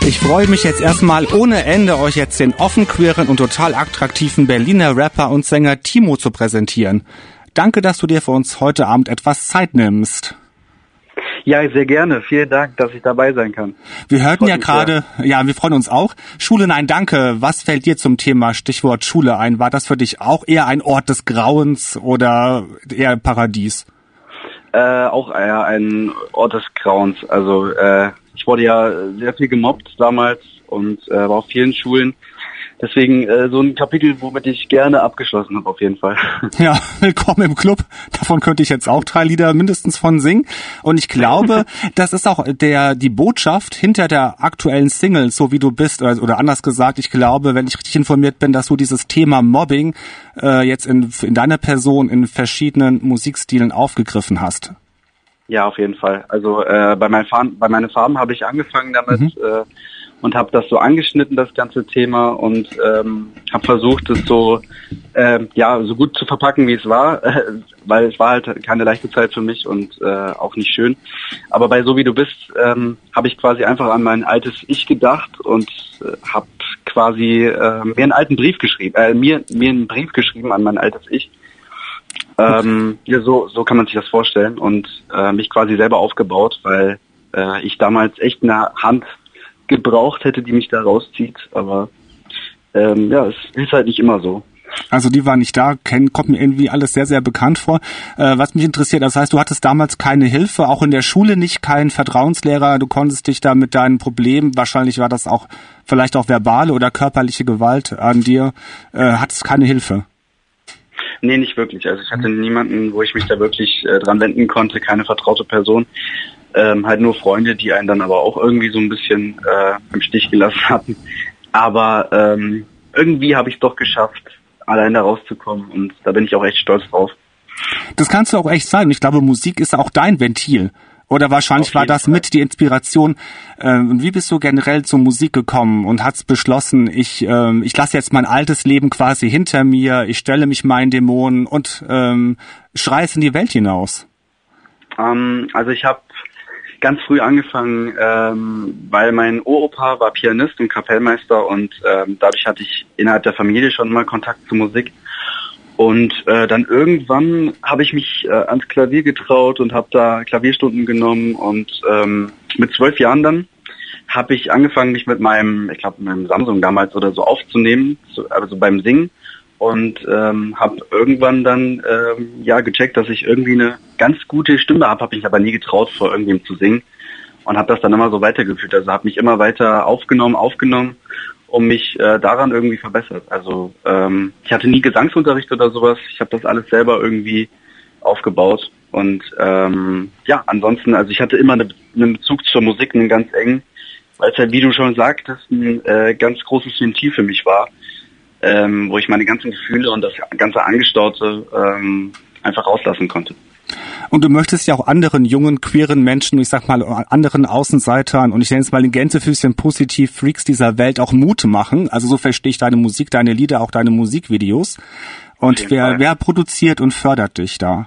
Ich freue mich jetzt erstmal ohne Ende, euch jetzt den offen queeren und total attraktiven Berliner Rapper und Sänger Timo zu präsentieren. Danke, dass du dir für uns heute Abend etwas Zeit nimmst. Ja, sehr gerne. Vielen Dank, dass ich dabei sein kann. Wir hörten ja gerade, ja, wir freuen uns auch. Schule, nein, danke. Was fällt dir zum Thema Stichwort Schule ein? War das für dich auch eher ein Ort des Grauens oder eher Paradies? Auch eher ein Ort des Grauens. Also ich wurde ja sehr viel gemobbt damals und war auf vielen Schulen. Deswegen so ein Kapitel, womit ich gerne abgeschlossen habe, auf jeden Fall. Ja, willkommen im Club. Davon könnte ich jetzt auch 3 Lieder mindestens von singen. Und ich glaube, das ist auch die Botschaft hinter der aktuellen Single, so wie du bist. Oder anders gesagt, ich glaube, wenn ich richtig informiert bin, dass du dieses Thema Mobbing jetzt in deiner Person in verschiedenen Musikstilen aufgegriffen hast. Ja, auf jeden Fall. Also bei meinen Farben habe ich angefangen damit und habe das so angeschnitten, das ganze Thema, und habe versucht, es so so gut zu verpacken, wie es war, weil es war halt keine leichte Zeit für mich und auch nicht schön. Aber bei So wie du bist habe ich quasi einfach an mein altes Ich gedacht und habe quasi mir einen Brief geschrieben an mein altes Ich. Ja, so kann man sich das vorstellen, und mich quasi selber aufgebaut, weil ich damals echt eine Hand gebraucht hätte, die mich da rauszieht, aber es ist halt nicht immer so. Also die war nicht da, kommt mir irgendwie alles sehr, sehr bekannt vor. Was mich interessiert, das heißt, du hattest damals keine Hilfe, auch in der Schule nicht, keinen Vertrauenslehrer, du konntest dich da mit deinen Problemen, wahrscheinlich war das auch vielleicht auch verbale oder körperliche Gewalt an dir, hattest keine Hilfe? Nee, nicht wirklich. Also ich hatte niemanden, wo ich mich da wirklich dran wenden konnte, keine vertraute Person. Halt nur Freunde, die einen dann aber auch irgendwie so ein bisschen im Stich gelassen hatten. Aber irgendwie habe ich es doch geschafft, allein da rauszukommen, und da bin ich auch echt stolz drauf. Das kannst du auch echt sein. Und ich glaube, Musik ist auch dein Ventil. Oder wahrscheinlich war das mit die Inspiration. Und wie bist du generell zur Musik gekommen und hast beschlossen, ich lasse jetzt mein altes Leben quasi hinter mir, ich stelle mich meinen Dämonen und schreie es in die Welt hinaus? Also ich habe ganz früh angefangen, weil mein Uropa war Pianist und Kapellmeister, und dadurch hatte ich innerhalb der Familie schon mal Kontakt zur Musik. Und dann irgendwann habe ich mich ans Klavier getraut und habe da Klavierstunden genommen, und mit 12 Jahren dann habe ich angefangen, mich mit meinem Samsung damals oder so aufzunehmen, also beim Singen, und habe irgendwann dann gecheckt, dass ich irgendwie eine ganz gute Stimme habe mich aber nie getraut, vor irgendwem zu singen, und habe das dann immer so weitergeführt. Also habe mich immer weiter aufgenommen und mich daran irgendwie verbessert. Also ich hatte nie Gesangsunterricht oder sowas. Ich habe das alles selber irgendwie aufgebaut. Und ansonsten, also ich hatte immer einen Bezug zur Musik, einen ganz engen, weil es halt, wie du schon sagtest, ein ganz großes Ventil für mich war, wo ich meine ganzen Gefühle und das ganze Angestaute einfach rauslassen konnte. Und du möchtest ja auch anderen jungen, queeren Menschen, ich sag mal anderen Außenseitern, und ich nenne es mal in Gänsefüßchen positiv, Freaks dieser Welt auch Mut machen. Also so verstehe ich deine Musik, deine Lieder, auch deine Musikvideos. Und wer produziert und fördert dich da?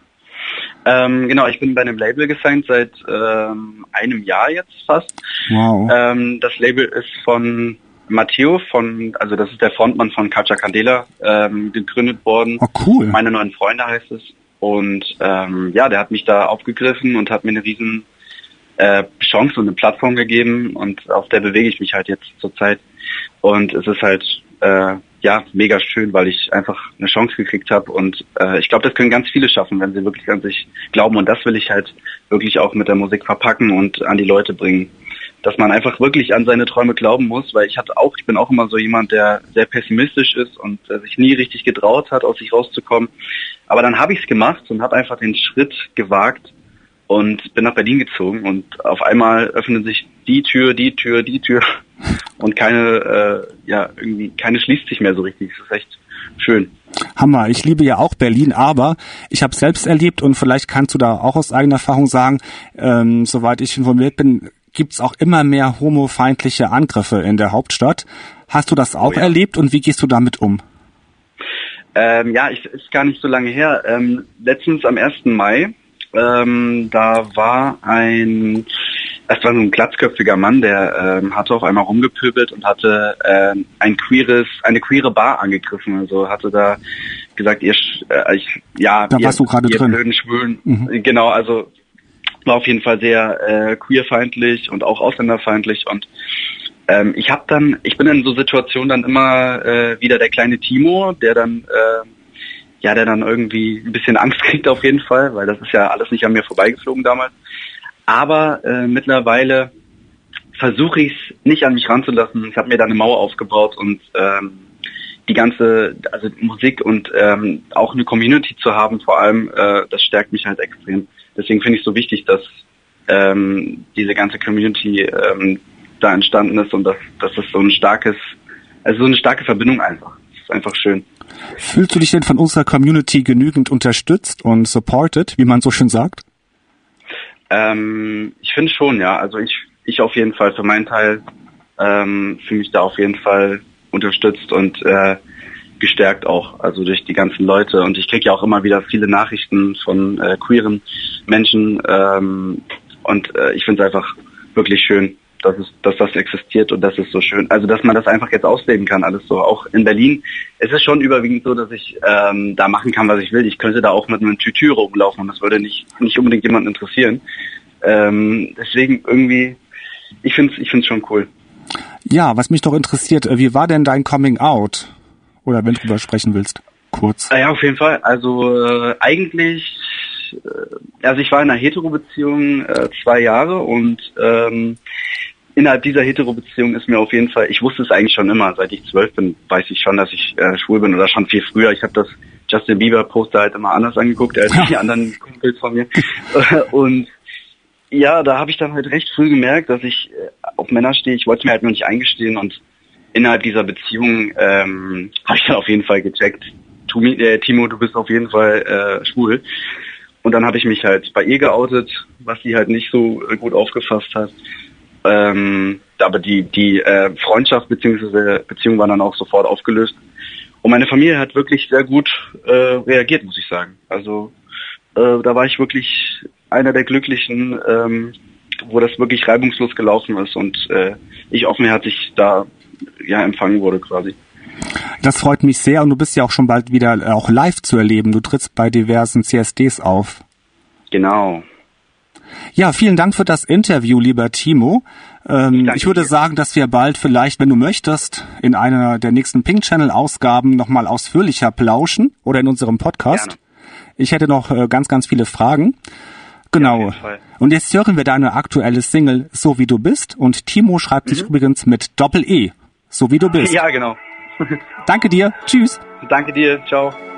Genau, ich bin bei einem Label gesigned seit einem Jahr jetzt fast. Wow. Das Label ist von Matteo, also das ist der Frontmann von Katja Candela, gegründet worden. Oh, cool. Meine neuen Freunde heißt es. Und der hat mich da aufgegriffen und hat mir eine riesen Chance und eine Plattform gegeben, und auf der bewege ich mich halt jetzt zurzeit. Und es ist halt mega schön, weil ich einfach eine Chance gekriegt habe, und ich glaube, das können ganz viele schaffen, wenn sie wirklich an sich glauben, und das will ich halt wirklich auch mit der Musik verpacken und an die Leute bringen. Dass man einfach wirklich an seine Träume glauben muss, weil ich bin auch immer so jemand, der sehr pessimistisch ist und sich nie richtig getraut hat, aus sich rauszukommen. Aber dann habe ich es gemacht und habe einfach den Schritt gewagt und bin nach Berlin gezogen, und auf einmal öffnen sich die Tür und keine schließt sich mehr so richtig. Das ist echt schön. Hammer. Ich liebe ja auch Berlin, aber ich habe selbst erlebt, und vielleicht kannst du da auch aus eigener Erfahrung sagen, soweit ich informiert bin, gibt's auch immer mehr homofeindliche Angriffe in der Hauptstadt. Hast du das auch erlebt, und wie gehst du damit um? Ist gar nicht so lange her. Letztens am 1. Mai, da war ein Es war so ein glatzköpfiger Mann, der hatte auf einmal rumgepöbelt und hatte eine queere Bar angegriffen. Also hatte da gesagt, warst du gerade drin. Blöden Schwulen. Genau, also war auf jeden Fall sehr queerfeindlich und auch ausländerfeindlich. Und ich bin in so Situationen dann immer wieder der kleine Timo, der dann irgendwie ein bisschen Angst kriegt auf jeden Fall, weil das ist ja alles nicht an mir vorbeigeflogen damals. Aber mittlerweile versuche ich es nicht an mich ranzulassen. Ich habe mir da eine Mauer aufgebaut und die ganze, also Musik und auch eine Community zu haben, vor allem, das stärkt mich halt extrem. Deswegen finde ich es so wichtig, dass diese ganze Community da entstanden ist und dass es so eine starke Verbindung einfach. Das ist einfach schön. Fühlst du dich denn von unserer Community genügend unterstützt und supported, wie man so schön sagt? Ich finde schon, ja. Also ich auf jeden Fall für meinen Teil fühle mich da auf jeden Fall unterstützt und gestärkt auch, also durch die ganzen Leute. Und ich kriege ja auch immer wieder viele Nachrichten von queeren Menschen und ich finde es einfach wirklich schön, dass das existiert und das ist so schön. Also dass man das einfach jetzt ausleben kann, alles so. Auch in Berlin. Es ist schon überwiegend so, dass ich da machen kann, was ich will. Ich könnte da auch mit einem Tütü rumlaufen und das würde nicht unbedingt jemanden interessieren. Deswegen irgendwie, ich find's schon cool. Ja, was mich doch interessiert, wie war denn dein Coming Out? Oder wenn du drüber sprechen willst, kurz. Ja, auf jeden Fall. Also eigentlich, ich war in einer Hetero-Beziehung 2 Jahre und innerhalb dieser Hetero-Beziehung ist mir auf jeden Fall, ich wusste es eigentlich schon immer, seit ich 12 bin, weiß ich schon, dass ich schwul bin oder schon viel früher. Ich habe das Justin Bieber-Poster halt immer anders angeguckt als die anderen Kumpels von mir. Und ja, da habe ich dann halt recht früh gemerkt, dass ich auf Männer stehe. Ich wollte es mir halt nur nicht eingestehen und innerhalb dieser Beziehung habe ich dann auf jeden Fall gecheckt, Timo, du bist auf jeden Fall schwul. Und dann habe ich mich halt bei ihr geoutet, was sie halt nicht so gut aufgefasst hat. Aber die Freundschaft bzw. Beziehung war dann auch sofort aufgelöst. Und meine Familie hat wirklich sehr gut reagiert, muss ich sagen. Also da war ich wirklich einer der Glücklichen, wo das wirklich reibungslos gelaufen ist und ich offenherzig da empfangen wurde quasi. Das freut mich sehr und du bist ja auch schon bald wieder auch live zu erleben. Du trittst bei diversen CSDs auf. Genau. Ja, vielen Dank für das Interview, lieber Timo. Ich würde sagen, dass wir bald vielleicht, wenn du möchtest, in einer der nächsten Pink Channel Ausgaben nochmal ausführlicher plauschen oder in unserem Podcast. Gerne. Ich hätte noch ganz, ganz viele Fragen. Genau. Ja, und jetzt hören wir deine aktuelle Single So wie du bist und Timo schreibt sich übrigens mit Doppel-E. So wie du bist. Ja, genau. Danke dir. Tschüss. Danke dir. Ciao.